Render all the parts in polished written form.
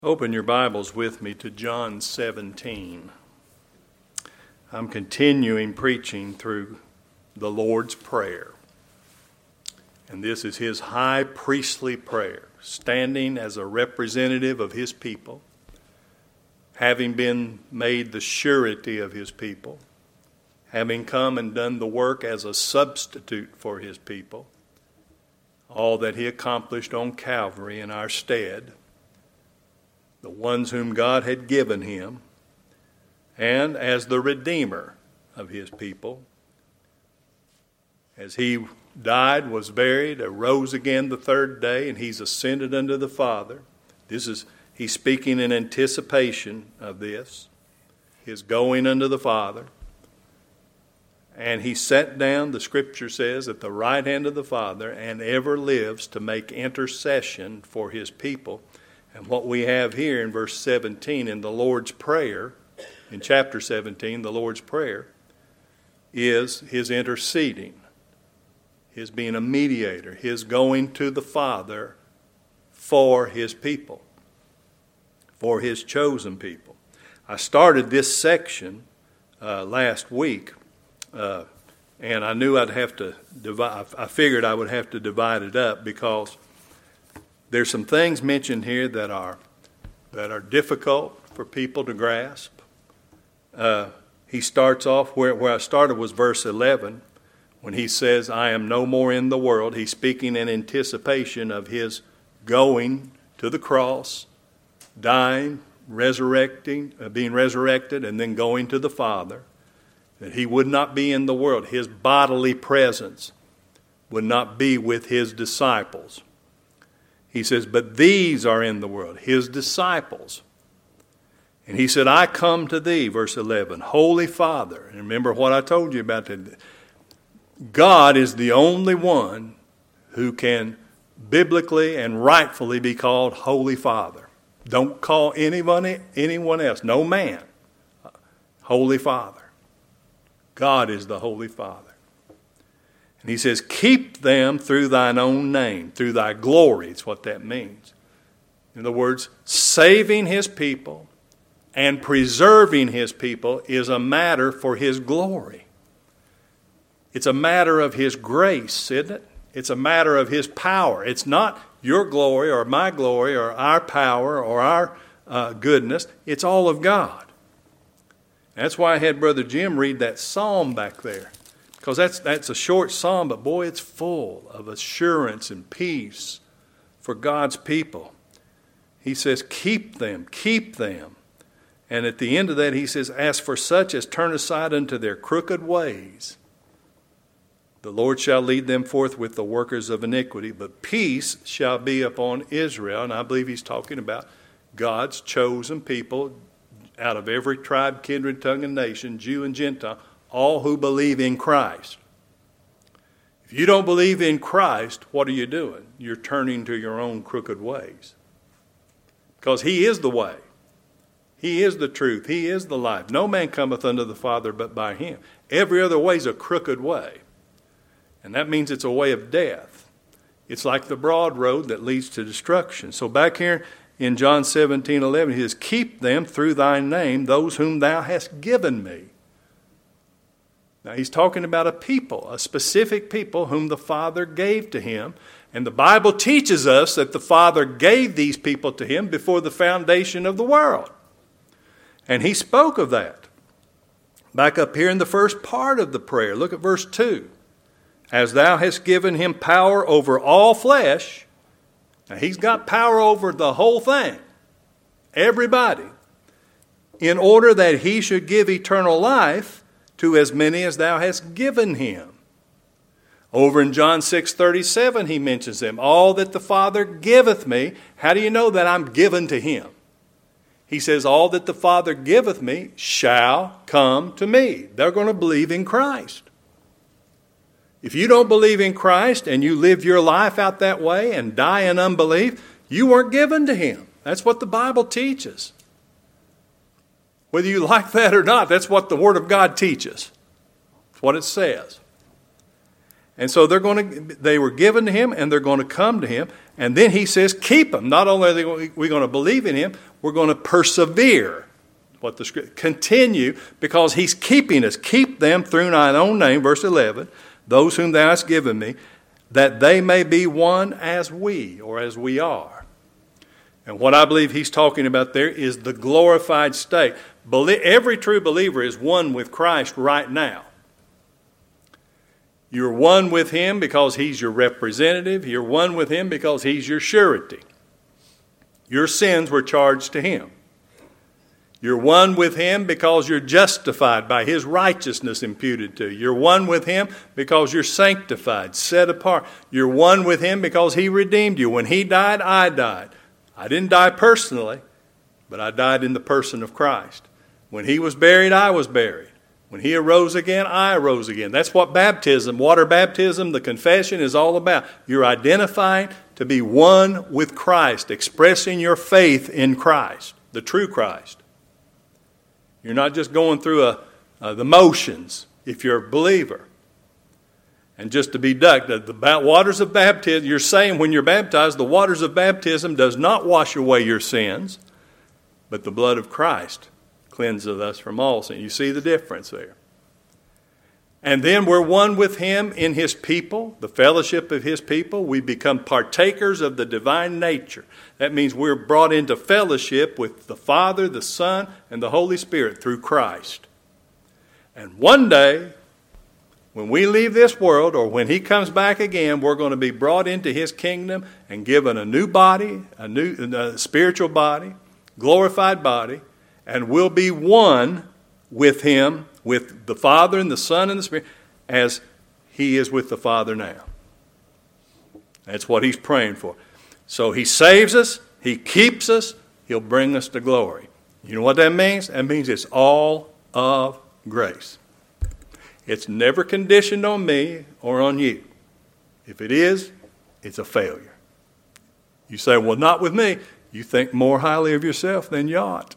Open your Bibles with me to John 17. I'm continuing preaching through the Lord's Prayer. And this is his high priestly prayer, standing as a representative of his people, having been made the surety of his people, having come and done the work as a substitute for his people, all that he accomplished on Calvary in our stead, the ones whom God had given him, and as the Redeemer of his people. As he died, was buried, arose again the third day, and he's ascended unto the Father. He's speaking in anticipation of this, his going unto the Father. And he sat down, the Scripture says, at the right hand of the Father, and ever lives to make intercession for his people. And what we have here in verse 17 in the Lord's Prayer, in chapter 17, the Lord's Prayer, is his interceding, his being a mediator, his going to the Father for his people, for his chosen people. I started this section last week, and I knew I'd have to divide. I figured I would have to divide it up because there's some things mentioned here that are difficult for people to grasp. He starts off where I started was verse 11, when he says, "I am no more in the world." He's speaking in anticipation of his going to the cross, dying, resurrecting, being resurrected, and then going to the Father. That he would not be in the world. His bodily presence would not be with his disciples. He says, "But these are in the world," his disciples. And he said, "I come to thee," verse 11, "Holy Father." And remember what I told you about that. God is the only one who can biblically and rightfully be called Holy Father. Don't call anyone else, no man, Holy Father. God is the Holy Father. And he says, "Keep them through thine own name," through thy glory. It's what that means. In other words, saving his people and preserving his people is a matter for his glory. It's a matter of his grace, isn't it? It's a matter of his power. It's not your glory or my glory or our power or our goodness. It's all of God. That's why I had Brother Jim read that psalm back there. Because that's a short psalm, but boy, it's full of assurance and peace for God's people. He says, keep them. And at the end of that, he says, "As for such as turn aside unto their crooked ways, the Lord shall lead them forth with the workers of iniquity, but peace shall be upon Israel." And I believe he's talking about God's chosen people out of every tribe, kindred, tongue, and nation, Jew and Gentile, all who believe in Christ. If you don't believe in Christ, what are you doing? You're turning to your own crooked ways. Because he is the way. He is the truth. He is the life. No man cometh unto the Father but by him. Every other way is a crooked way. And that means it's a way of death. It's like the broad road that leads to destruction. So back here in John 17:11, he says, "Keep them through thy name, those whom thou hast given me." Now he's talking about a people, a specific people whom the Father gave to him. And the Bible teaches us that the Father gave these people to him before the foundation of the world. And he spoke of that. Back up here in the first part of the prayer, look at verse 2. "As thou hast given him power over all flesh." Now he's got power over the whole thing, everybody, "in order that he should give eternal life to as many as thou hast given him." Over in John 6:37, he mentions them. "All that the Father giveth me." How do you know that I'm given to him? He says, "All that the Father giveth me shall come to me." They're going to believe in Christ. If you don't believe in Christ and you live your life out that way and die in unbelief, you weren't given to him. That's what the Bible teaches. Whether you like that or not, that's what the Word of God teaches. That's what it says. And so they were given to him, and they're going to come to him. And then he says, keep them. Not only are we going to believe in him, we're going to persevere. What the scripture, continue, because he's keeping us. Keep them through thine own name, verse 11, those whom thou hast given me, that they may be one as we, or as we are. And what I believe he's talking about there is the glorified state. Every true believer is one with Christ right now. You're one with him because he's your representative. You're one with him because he's your surety. Your sins were charged to him. You're one with him because you're justified by his righteousness imputed to you. You're one with him because you're sanctified, set apart. You're one with him because he redeemed you. When he died, I died. I didn't die personally, but I died in the person of Christ. When he was buried, I was buried. When he arose again, I arose again. That's what baptism, water baptism, the confession is all about. You're identifying to be one with Christ, expressing your faith in Christ, the true Christ. You're not just going through the motions if you're a believer. And just to be ducked, the waters of baptism, you're saying when you're baptized, the waters of baptism does not wash away your sins, but the blood of Christ cleanseth us from all sin. You see the difference there. And then we're one with him in his people, the fellowship of his people. We become partakers of the divine nature. That means we're brought into fellowship with the Father, the Son, and the Holy Spirit through Christ. And one day, when we leave this world, or when he comes back again, we're going to be brought into his kingdom and given a new body, a new spiritual body, glorified body, and we'll be one with him, with the Father and the Son and the Spirit, as he is with the Father now. That's what he's praying for. So he saves us, he keeps us, he'll bring us to glory. You know what that means? That means it's all of grace. It's never conditioned on me or on you. If it is, it's a failure. You say, well, not with me. You think more highly of yourself than you ought.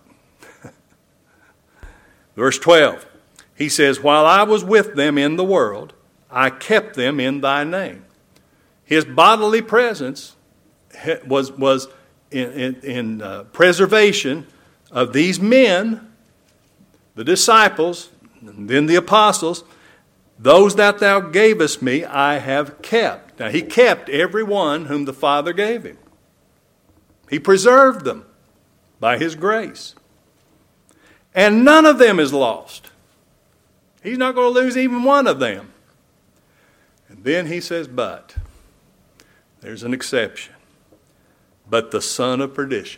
Verse 12, he says, while I was with them in the world, I kept them in thy name. His bodily presence was in preservation of these men, the disciples, and then the apostles. Those that thou gavest me, I have kept. Now, he kept every one whom the Father gave him. He preserved them by his grace. And none of them is lost. He's not going to lose even one of them. And then he says, but there's an exception. But the son of perdition,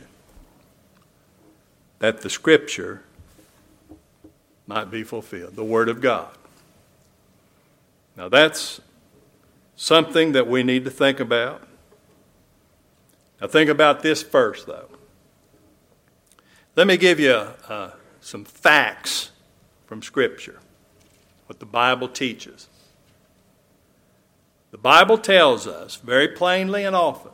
that the scripture might be fulfilled, the word of God. Now that's something that we need to think about. Now think about this first, though. Let me give you some facts from Scripture, what the Bible teaches. The Bible tells us very plainly and often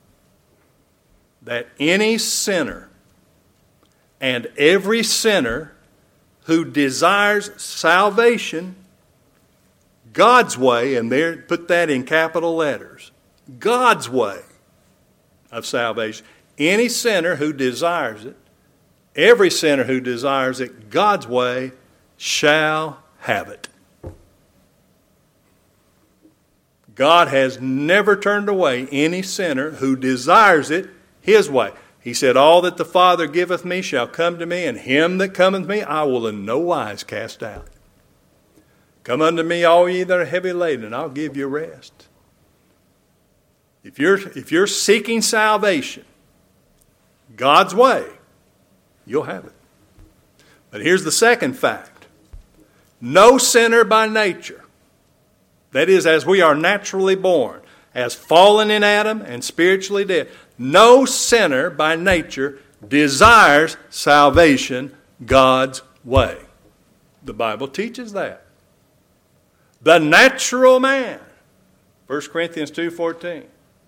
that any sinner and every sinner who desires salvation God's way, and there, put that in capital letters, God's way of salvation, any sinner who desires it, every sinner who desires it God's way shall have it. God has never turned away any sinner who desires it his way. He said, all that the Father giveth me shall come to me, and him that cometh to me I will in no wise cast out. Come unto me, all ye that are heavy laden, and I'll give you rest. If you're seeking salvation God's way, you'll have it. But here's the second fact. No sinner by nature, that is, as we are naturally born, as fallen in Adam and spiritually dead, no sinner by nature desires salvation God's way. The Bible teaches that. The natural man, 1 Corinthians 2:14.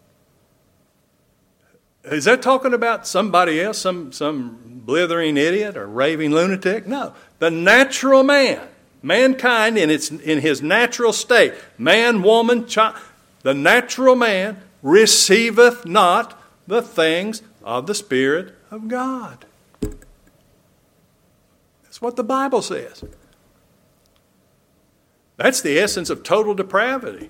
Is that talking about somebody else, some blithering idiot or raving lunatic? No. The natural man, mankind in his natural state, man, woman, child, the natural man receiveth not the things of the Spirit of God. That's what the Bible says. That's the essence of total depravity.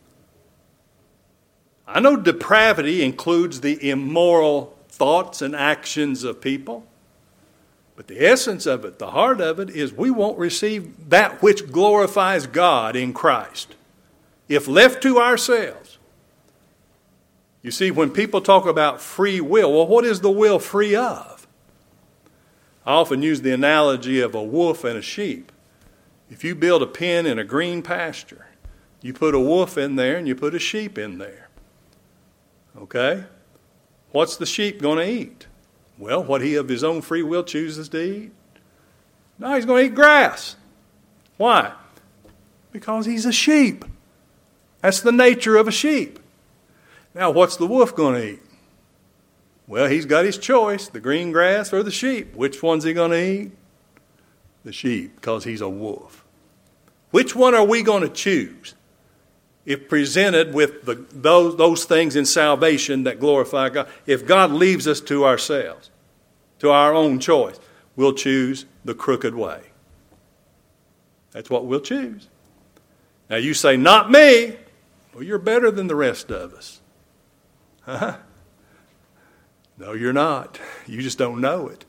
I know depravity includes the immoral thoughts and actions of people, but the essence of it, the heart of it, is we won't receive that which glorifies God in Christ if left to ourselves. You see, when people talk about free will, well, what is the will free of? I often use the analogy of a wolf and a sheep. If you build a pen in a green pasture, you put a wolf in there and you put a sheep in there. Okay? What's the sheep going to eat? Well, what he of his own free will chooses to eat. No, he's going to eat grass. Why? Because he's a sheep. That's the nature of a sheep. Now, what's the wolf going to eat? Well, he's got his choice, the green grass or the sheep. Which one's he going to eat? The sheep, because he's a wolf. Which one are we going to choose? If presented with those things in salvation that glorify God, if God leaves us to ourselves, to our own choice, we'll choose the crooked way. That's what we'll choose. Now you say, not me. Well, you're better than the rest of us. Huh? No, you're not. You just don't know it.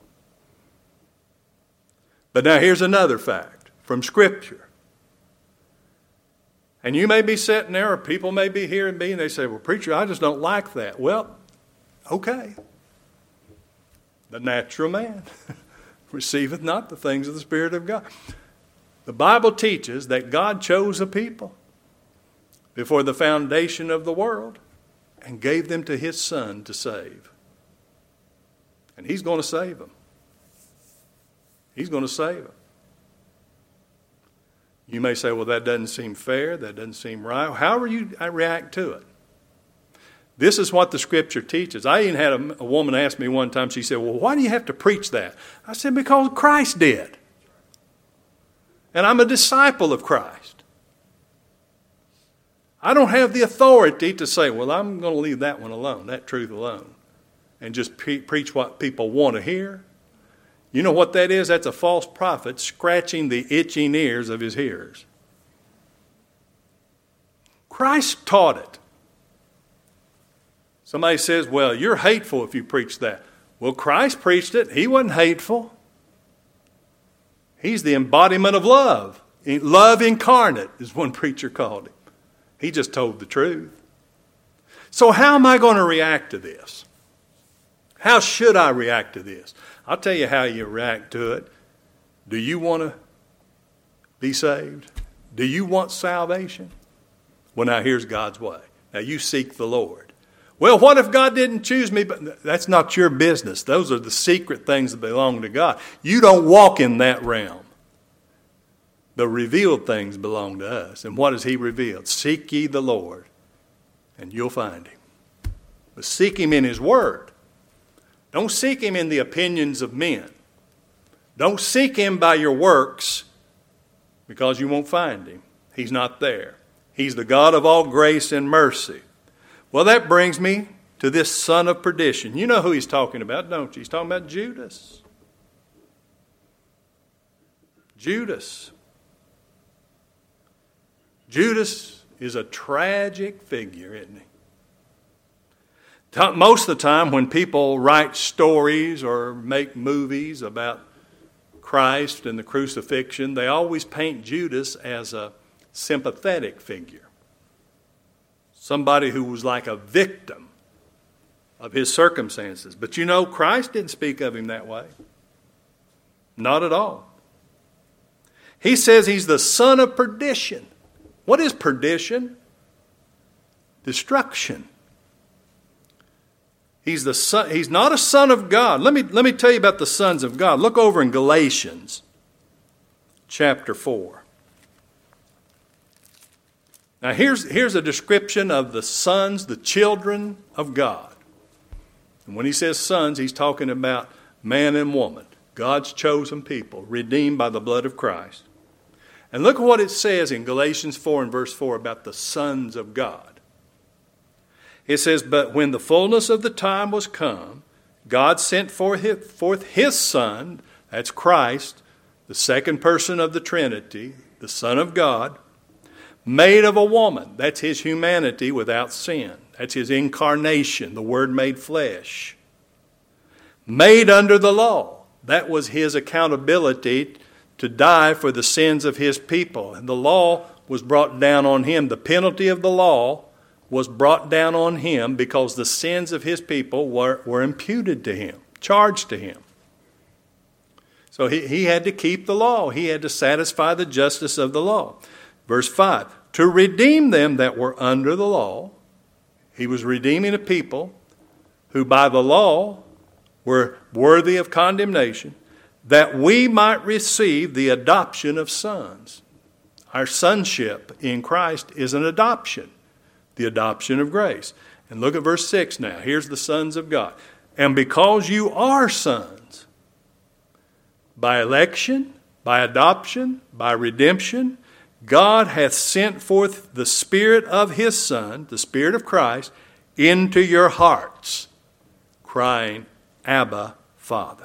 But now here's another fact from Scripture. And you may be sitting there, or people may be hearing me, and they say, well, preacher, I just don't like that. Well, okay. The natural man receiveth not the things of the Spirit of God. The Bible teaches that God chose a people before the foundation of the world and gave them to His Son to save. And He's going to save them. He's going to save them. You may say, well, that doesn't seem fair. That doesn't seem right. However you react to it. This is what the Scripture teaches. I even had a woman ask me one time, she said, well, why do you have to preach that? I said, because Christ did. And I'm a disciple of Christ. I don't have the authority to say, well, I'm going to leave that one alone, that truth alone, and just preach what people want to hear. You know what that is? That's a false prophet scratching the itching ears of his hearers. Christ taught it. Somebody says, well, you're hateful if you preach that. Well, Christ preached it. He wasn't hateful. He's the embodiment of love. Love incarnate is one preacher called him. He just told the truth. So how am I going to react to this? How should I react to this? I'll tell you how you react to it. Do you want to be saved? Do you want salvation? Well, now here's God's way. Now you seek the Lord. Well, what if God didn't choose me? But that's not your business. Those are the secret things that belong to God. You don't walk in that realm. The revealed things belong to us. And what has He revealed? Seek ye the Lord, and you'll find Him. But seek Him in His Word. Don't seek Him in the opinions of men. Don't seek Him by your works, because you won't find Him. He's not there. He's the God of all grace and mercy. Well, that brings me to this son of perdition. You know who he's talking about, don't you? He's talking about Judas. Judas. Judas is a tragic figure, isn't he? Most of the time when people write stories or make movies about Christ and the crucifixion, they always paint Judas as a sympathetic figure. Somebody who was like a victim of his circumstances. But you know, Christ didn't speak of him that way. Not at all. He says he's the son of perdition. What is perdition? Destruction. He's the son. He's not a son of God. Let me tell you about the sons of God. Look over in Galatians chapter 4. Now here's a description of the sons, the children of God. And when he says sons, he's talking about man and woman, God's chosen people, redeemed by the blood of Christ. And look at what it says in Galatians 4 and verse 4 about the sons of God. It says, but when the fullness of the time was come, God sent forth his Son, that's Christ, the second person of the Trinity, the Son of God, made of a woman. That's his humanity without sin. That's his incarnation, the Word made flesh. Made under the law. That was his accountability to die for the sins of his people. And the law was brought down on him. The penalty of the law was brought down on him because the sins of his people were imputed to him, charged to him. So he had to keep the law. He had to satisfy the justice of the law. Verse 5, to redeem them that were under the law. He was redeeming a people who by the law were worthy of condemnation, that we might receive the adoption of sons. Our sonship in Christ is an adoption, the adoption of grace. And look at verse 6 now. Here's the sons of God. And because you are sons, by election, by adoption, by redemption, God hath sent forth the Spirit of his Son, the Spirit of Christ, into your hearts, crying, Abba, Father.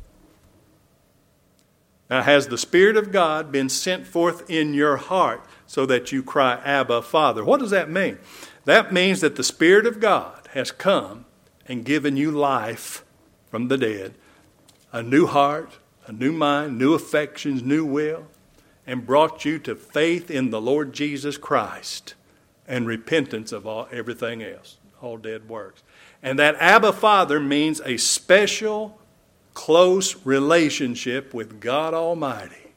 Now, has the Spirit of God been sent forth in your heart so that you cry, Abba, Father? What does that mean? That means that the Spirit of God has come and given you life from the dead, a new heart, a new mind, new affections, new will, and brought you to faith in the Lord Jesus Christ and repentance of everything else, all dead works. And that Abba Father means a special, close relationship with God Almighty.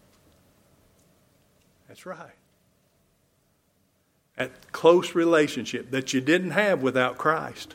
That's right. That close relationship that you didn't have without Christ.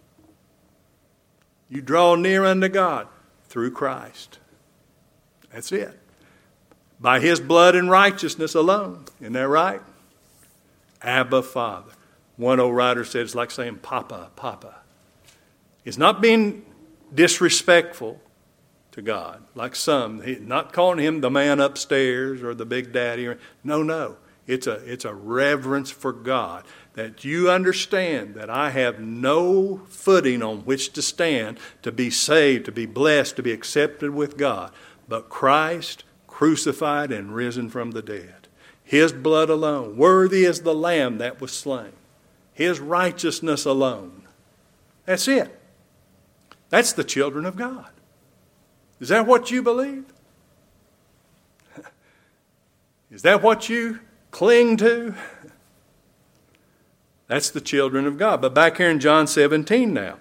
You draw near unto God through Christ. That's it. By his blood and righteousness alone. Isn't that right? Abba, Father. One old writer said it's like saying Papa, Papa. It's not being disrespectful to God, like some. Not calling him the man upstairs or the big daddy. No. It's a reverence for God. That you understand that I have no footing on which to stand to be saved, to be blessed, to be accepted with God. But Christ crucified and risen from the dead. His blood alone. Worthy is the Lamb that was slain. His righteousness alone. That's it. That's the children of God. Is that what you believe? Is that what you cling to? That's the children of God. But back here in John 17 now.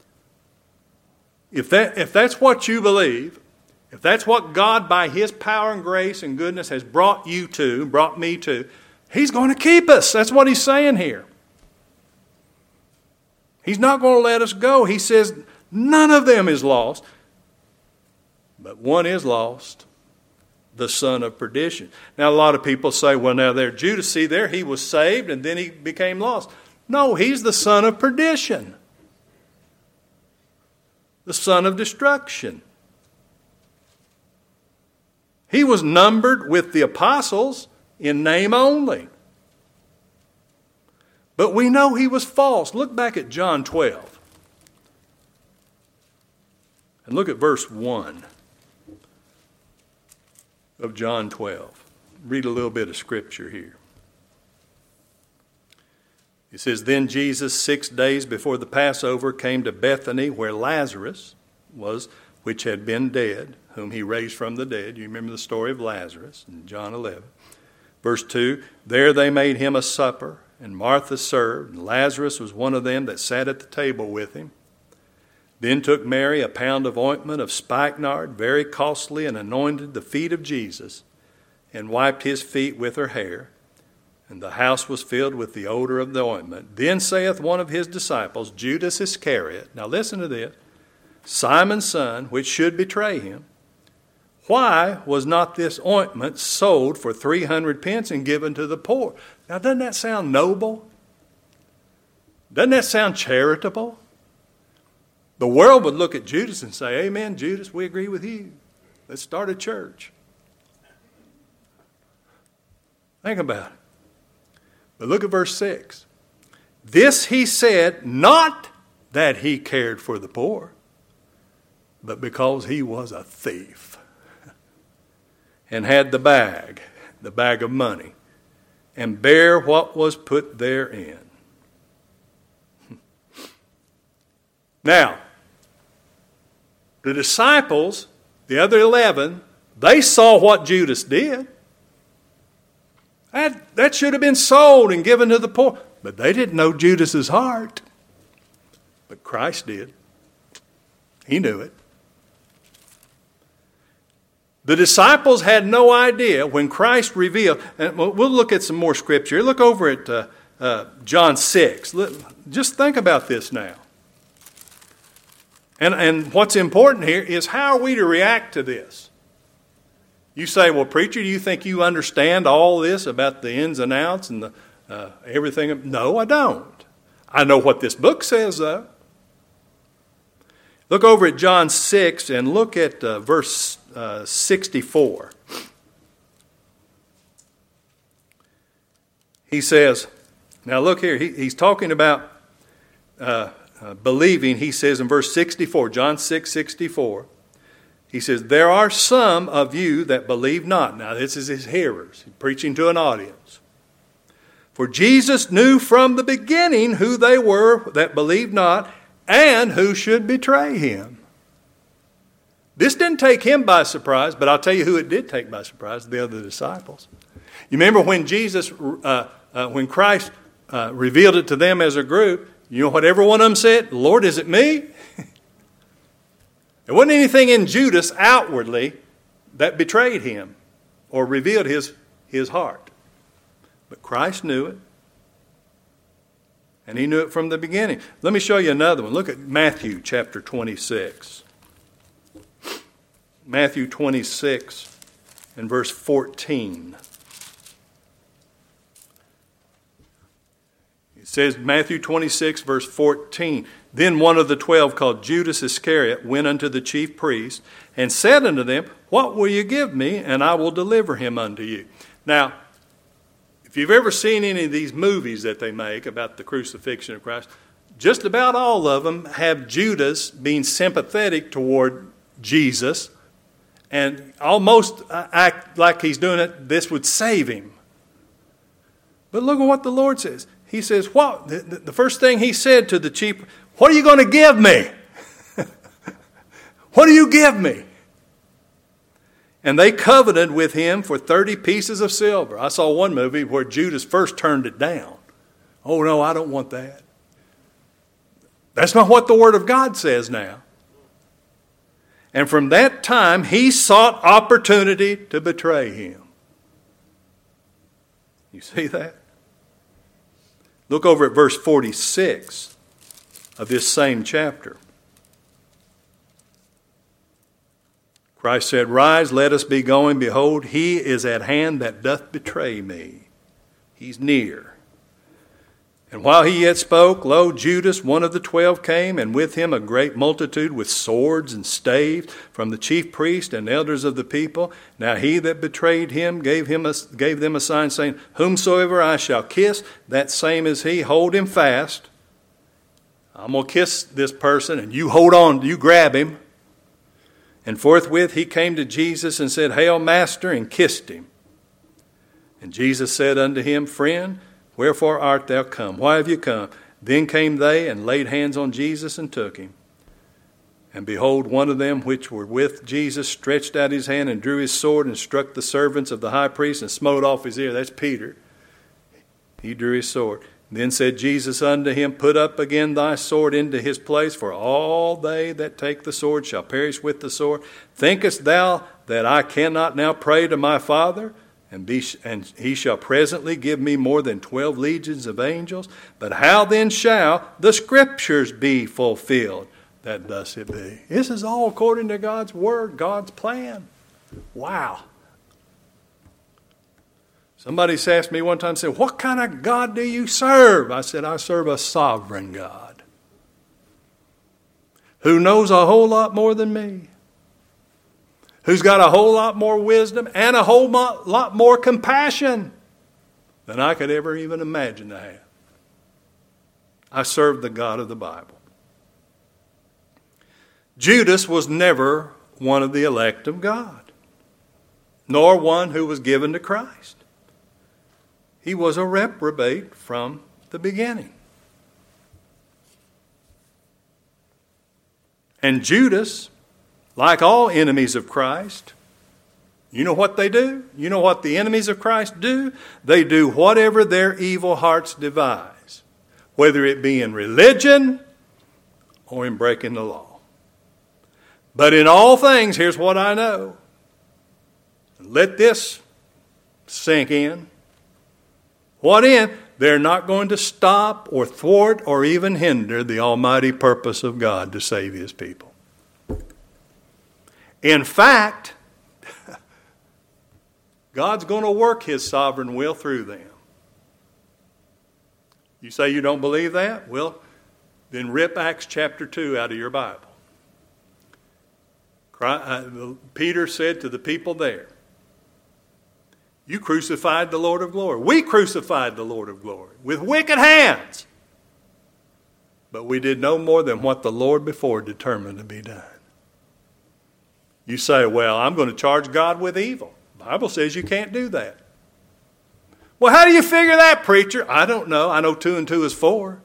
If that's what you believe, if that's what God by his power and grace and goodness has brought you to, brought me to, he's going to keep us. That's what he's saying here. He's not going to let us go. He says none of them is lost, but one is lost, the son of perdition. Now a lot of people say, well now there, Judas, see there, he was saved and then he became lost. No, he's the son of perdition. The son of destruction. He was numbered with the apostles in name only. But we know he was false. Look back at John 12. And look at verse 1 of John 12. Read a little bit of scripture here. It says, then Jesus 6 days before the Passover came to Bethany where Lazarus was, which had been dead, whom he raised from the dead. You remember the story of Lazarus in John 11. Verse 2, there they made him a supper, and Martha served, and Lazarus was one of them that sat at the table with him. Then took Mary a pound of ointment of spikenard, very costly, and anointed the feet of Jesus, and wiped his feet with her hair. And the house was filled with the odor of the ointment. Then saith one of his disciples, Judas Iscariot, now listen to this, Simon's son, which should betray him, why was not this ointment sold for 300 pence and given to the poor? Now, doesn't that sound noble? Doesn't that sound charitable? The world would look at Judas and say, amen, Judas, we agree with you. Let's start a church. Think about it. But look at verse 6. This he said, not that he cared for the poor, but because he was a thief and had the bag of money, and bare what was put therein. Now, the disciples, the other 11, they saw what Judas did. That should have been sold and given to the poor. But they didn't know Judas's heart. But Christ did. He knew it. The disciples had no idea when Christ revealed, and we'll look at some more scripture. Look over at John 6. Just think about this now. And what's important here is how are we to react to this? You say, well, preacher, do you think you understand all this about the ins and outs and the everything? No, I don't. I know what this book says, though. Look over at John 6 and look at verse 64. He says, now look here, he's talking about believing. He says in verse 64, John 6:64, he says, there are some of you that believe not. Now this is his hearers, he's preaching to an audience. For Jesus knew from the beginning who they were that believed not, and who should betray him. This didn't take him by surprise, but I'll tell you who it did take by surprise, the other disciples. You remember when when Christ revealed it to them as a group, you know what every one of them said? Lord, is it me? There wasn't anything in Judas outwardly that betrayed him or revealed his heart. But Christ knew it. And he knew it from the beginning. Let me show you another one. Look at Matthew chapter 26. Matthew 26 and verse 14. It says, Matthew 26 verse 14, then one of the 12 called Judas Iscariot went unto the chief priests and said unto them, what will you give me, and I will deliver him unto you. Now, if you've ever seen any of these movies that they make about the crucifixion of Christ, just about all of them have Judas being sympathetic toward Jesus and almost act like he's doing it, this would save him. But look at what the Lord says. He says, what? The first thing he said to the chief, what are you going to give me? What do you give me? And they covenanted with him for 30 pieces of silver. I saw one movie where Judas first turned it down. Oh, no, I don't want that. That's not what the Word of God says now. And from that time, he sought opportunity to betray him. You see that? Look over at verse 46 of this same chapter. Christ said, rise, let us be going. Behold, he is at hand that doth betray me. He's near. And while he yet spoke, lo, Judas, one of the 12, came, and with him a great multitude with swords and staves from the chief priest and elders of the people. Now he that betrayed him gave them a sign, saying, whomsoever I shall kiss, that same is he. Hold him fast. I'm going to kiss this person, and you hold on, you grab him. And forthwith he came to Jesus and said, Hail, Master, and kissed him. And Jesus said unto him, Friend, wherefore art thou come? Why have you come? Then came they and laid hands on Jesus and took him. And behold, one of them which were with Jesus stretched out his hand and drew his sword and struck the servants of the high priest and smote off his ear. That's Peter. He drew his sword. Then said Jesus unto him, Put up again thy sword into his place, for all they that take the sword shall perish with the sword. Thinkest thou that I cannot now pray to my Father, and he shall presently give me more than 12 legions of angels? But how then shall the Scriptures be fulfilled, that thus it be? This is all according to God's word, God's plan. Wow. Somebody asked me one time, said, what kind of God do you serve? I said, I serve a sovereign God who knows a whole lot more than me, who's got a whole lot more wisdom and a whole lot more compassion than I could ever even imagine to have. I serve the God of the Bible. Judas was never one of the elect of God, nor one who was given to Christ. He was a reprobate from the beginning. And Judas, like all enemies of Christ, you know what they do? You know what the enemies of Christ do? They do whatever their evil hearts devise, whether it be in religion or in breaking the law. But in all things, here's what I know. Let this sink in. What in? They're not going to stop or thwart or even hinder the almighty purpose of God to save His people. In fact, God's going to work His sovereign will through them. You say you don't believe that? Well, then rip Acts chapter 2 out of your Bible. Peter said to the people there, you crucified the Lord of glory. We crucified the Lord of glory with wicked hands. But we did no more than what the Lord before determined to be done. You say, well, I'm going to charge God with evil. The Bible says you can't do that. Well, how do you figure that, preacher? I don't know. I know 2 and 2 is 4.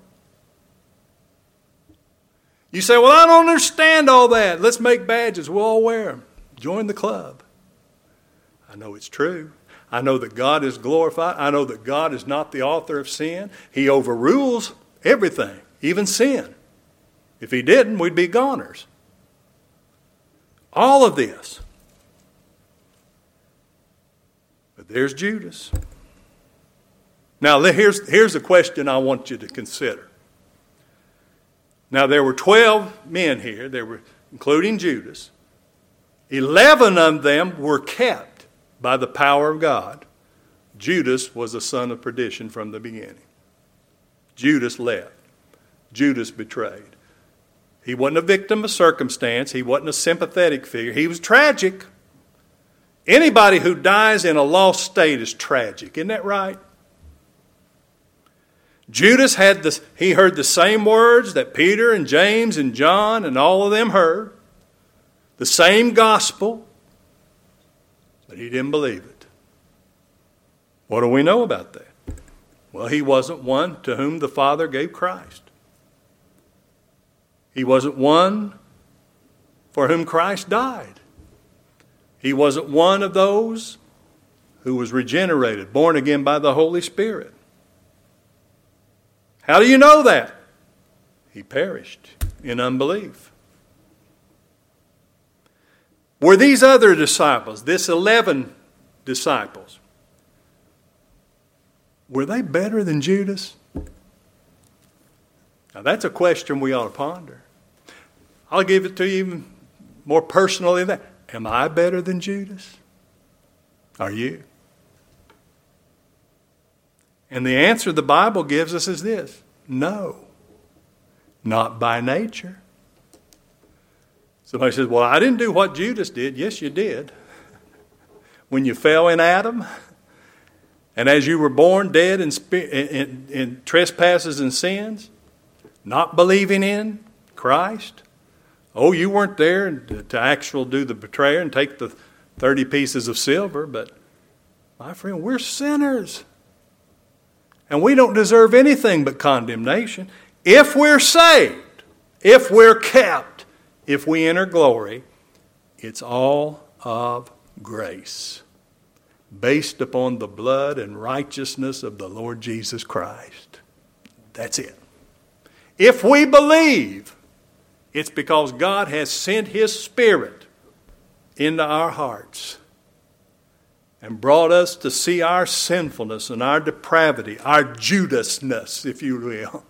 You say, well, I don't understand all that. Let's make badges. We'll all wear them. Join the club. I know it's true. I know that God is glorified. I know that God is not the author of sin. He overrules everything, even sin. If He didn't, we'd be goners. All of this. But there's Judas. Now, here's a question I want you to consider. Now, there were 12 men here, including Judas. 11 of them were kept by the power of God. Judas was a son of perdition from the beginning. Judas left. Judas betrayed. He wasn't a victim of circumstance. He wasn't a sympathetic figure. He was tragic. Anybody who dies in a lost state is tragic. Isn't that right? Judas heard the same words that Peter and James and John and all of them heard. The same gospel. But he didn't believe it. What do we know about that? Well, he wasn't one to whom the Father gave Christ. He wasn't one for whom Christ died. He wasn't one of those who was regenerated, born again by the Holy Spirit. How do you know that? He perished in unbelief. Were these other disciples, this 11 disciples, were they better than Judas? Now that's a question we ought to ponder. I'll give it to you even more personally than that. Am I better than Judas? Are you? And the answer the Bible gives us is this: no, not by nature. Somebody says, well, I didn't do what Judas did. Yes, you did. When you fell in Adam, and as you were born dead in trespasses and sins, not believing in Christ. Oh, you weren't there to actually do the betrayal and take the 30 pieces of silver, but my friend, we're sinners. And we don't deserve anything but condemnation. If we're saved, if we're kept, if we enter glory, it's all of grace, based upon the blood and righteousness of the Lord Jesus Christ. That's it. If we believe, it's because God has sent His Spirit into our hearts and brought us to see our sinfulness and our depravity, our Judasness, if you will,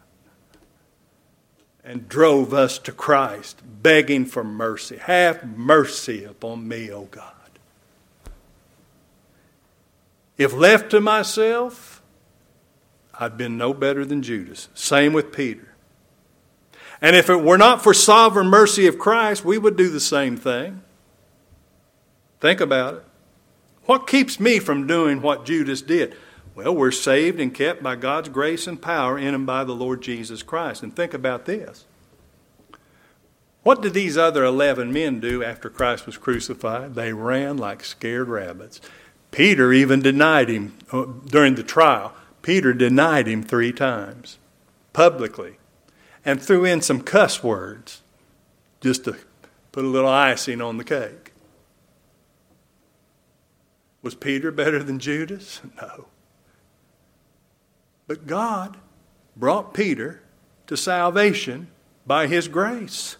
and drove us to Christ, begging for mercy. Have mercy upon me, O God. If left to myself, I'd been no better than Judas. Same with Peter. And if it were not for sovereign mercy of Christ, we would do the same thing. Think about it. What keeps me from doing what Judas did? Well, we're saved and kept by God's grace and power in and by the Lord Jesus Christ. And think about this. What did these other 11 men do after Christ was crucified? They ran like scared rabbits. Peter even denied him during the trial. Peter denied him 3 times publicly and threw in some cuss words just to put a little icing on the cake. Was Peter better than Judas? No. But God brought Peter to salvation by his grace.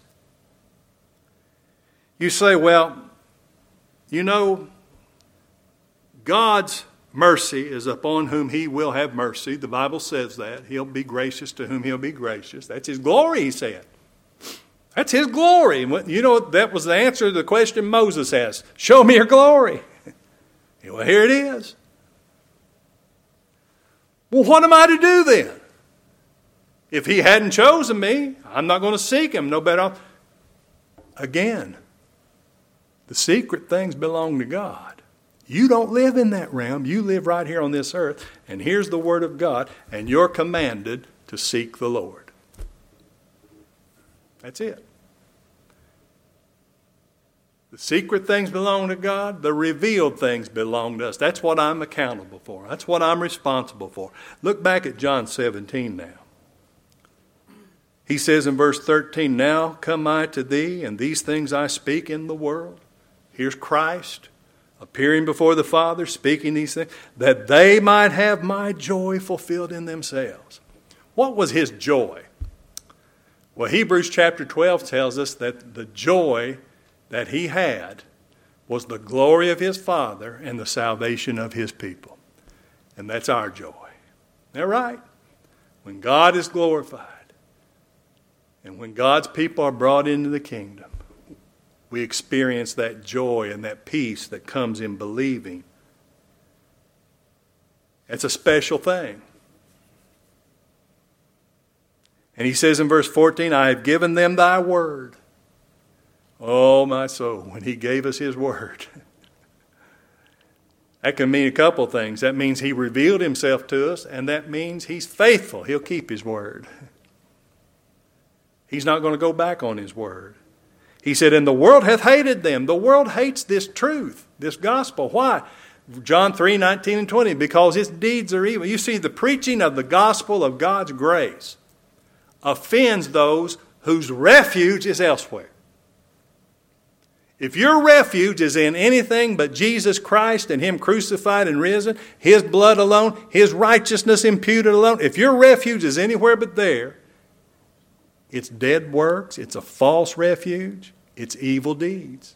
You say, well, you know, God's mercy is upon whom he will have mercy. The Bible says that. He'll be gracious to whom he'll be gracious. That's his glory, he said. That's his glory. You know, that was the answer to the question Moses asked. Show me your glory. Well, here it is. Well, what am I to do then? If he hadn't chosen me, I'm not going to seek him. No better off. Again, the secret things belong to God. You don't live in that realm. You live right here on this earth. And here's the word of God. And you're commanded to seek the Lord. That's it. The secret things belong to God. The revealed things belong to us. That's what I'm accountable for. That's what I'm responsible for. Look back at John 17 now. He says in verse 13, now come I to thee, and these things I speak in the world. Here's Christ appearing before the Father, speaking these things, that they might have my joy fulfilled in themselves. What was his joy? Well, Hebrews chapter 12 tells us that the joy that he had was the glory of his Father and the salvation of his people. And that's our joy. Isn't that right? When God is glorified and when God's people are brought into the kingdom, we experience that joy and that peace that comes in believing. It's a special thing. And he says in verse 14, I have given them thy word. Oh, my soul, when he gave us his word. That can mean a couple things. That means he revealed himself to us, and that means he's faithful. He'll keep his word. He's not going to go back on his word. He said, and the world hath hated them. The world hates this truth, this gospel. Why? John 3, 19 and 20, because its deeds are evil. You see, the preaching of the gospel of God's grace offends those whose refuge is elsewhere. If your refuge is in anything but Jesus Christ and him crucified and risen, his blood alone, his righteousness imputed alone, if your refuge is anywhere but there, it's dead works, it's a false refuge, it's evil deeds.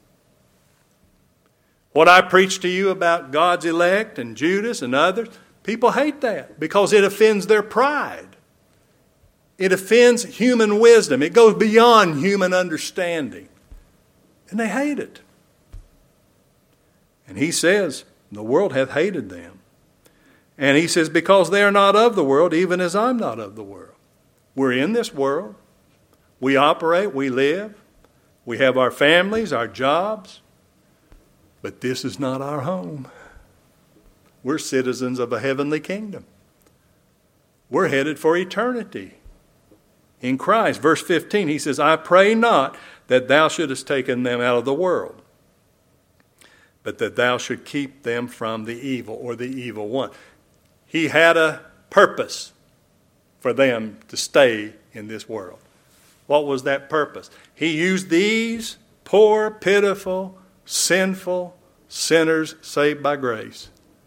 What I preach to you about God's elect and Judas and others, people hate that because it offends their pride. It offends human wisdom. It goes beyond human understanding. And they hate it. And he says, the world hath hated them. And he says, because they are not of the world, even as I'm not of the world. We're in this world. We operate, we live. We have our families, our jobs. But this is not our home. We're citizens of a heavenly kingdom. We're headed for eternity in Christ. Verse 15, he says, I pray not that thou shouldest taken them out of the world, but that thou should keep them from the evil or the evil one. He had a purpose for them to stay in this world. What was that purpose? He used these poor, pitiful, sinful sinners saved by grace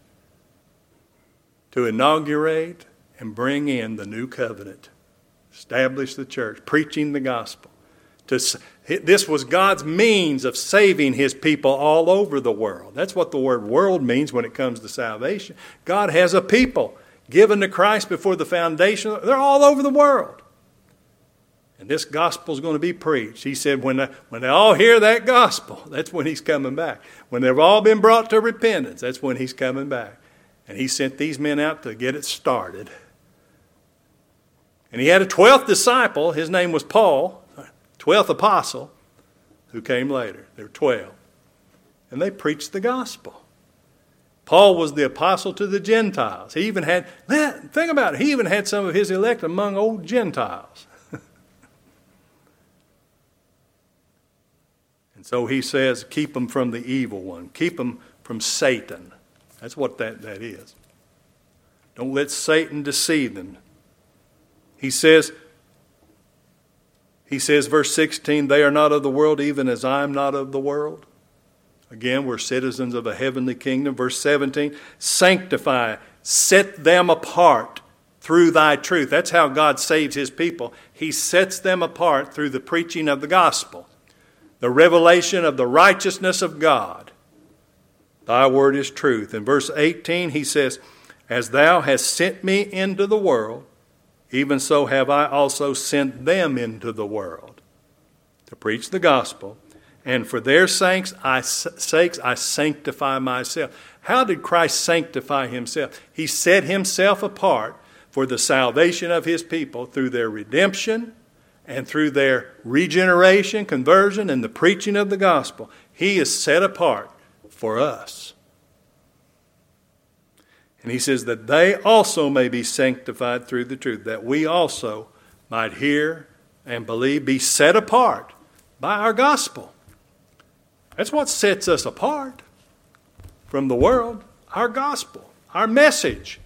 to inaugurate and bring in the new covenant, establish the church, preaching the gospel. This was God's means of saving his people all over the world. That's what the word world means when it comes to salvation. God has a people given to Christ before the foundation. They're all over the world. And this gospel is going to be preached. He said when they all hear that gospel, that's when he's coming back. When they've all been brought to repentance, that's when he's coming back. And he sent these men out to get it started. And he had a 12th disciple. His name was Paul, 12th apostle, who came later. There were 12. And they preached the gospel. Paul was the apostle to the Gentiles. He even had, think about it, he even had some of his elect among old Gentiles. And so he says, keep them from the evil one. Keep them from Satan. That's what that is. Don't let Satan deceive them. He says, verse 16, they are not of the world, even as I am not of the world. Again, we're citizens of a heavenly kingdom. Verse 17, sanctify, set them apart through thy truth. That's how God saves his people. He sets them apart through the preaching of the gospel, the revelation of the righteousness of God. Thy word is truth. In verse 18, he says, as thou hast sent me into the world, even so have I also sent them into the world to preach the gospel. And for their sakes I sanctify myself. How did Christ sanctify himself? He set himself apart for the salvation of his people through their redemption and through their regeneration, conversion, and the preaching of the gospel. He is set apart for us. And he says that they also may be sanctified through the truth, that we also might hear and believe, be set apart by our gospel. That's what sets us apart from the world, our gospel, our message.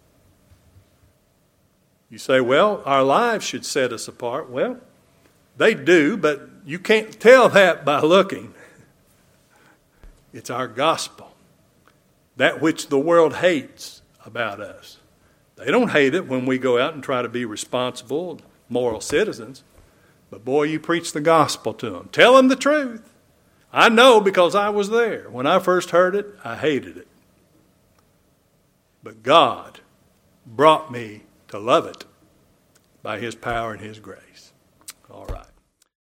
You say, well, our lives should set us apart. Well, they do, but you can't tell that by looking. It's our gospel, that which the world hates about us. They don't hate it when we go out and try to be responsible, moral citizens. But boy, you preach the gospel to them. Tell them the truth. I know because I was there. When I first heard it, I hated it. But God brought me to love it by his power and his grace. All right.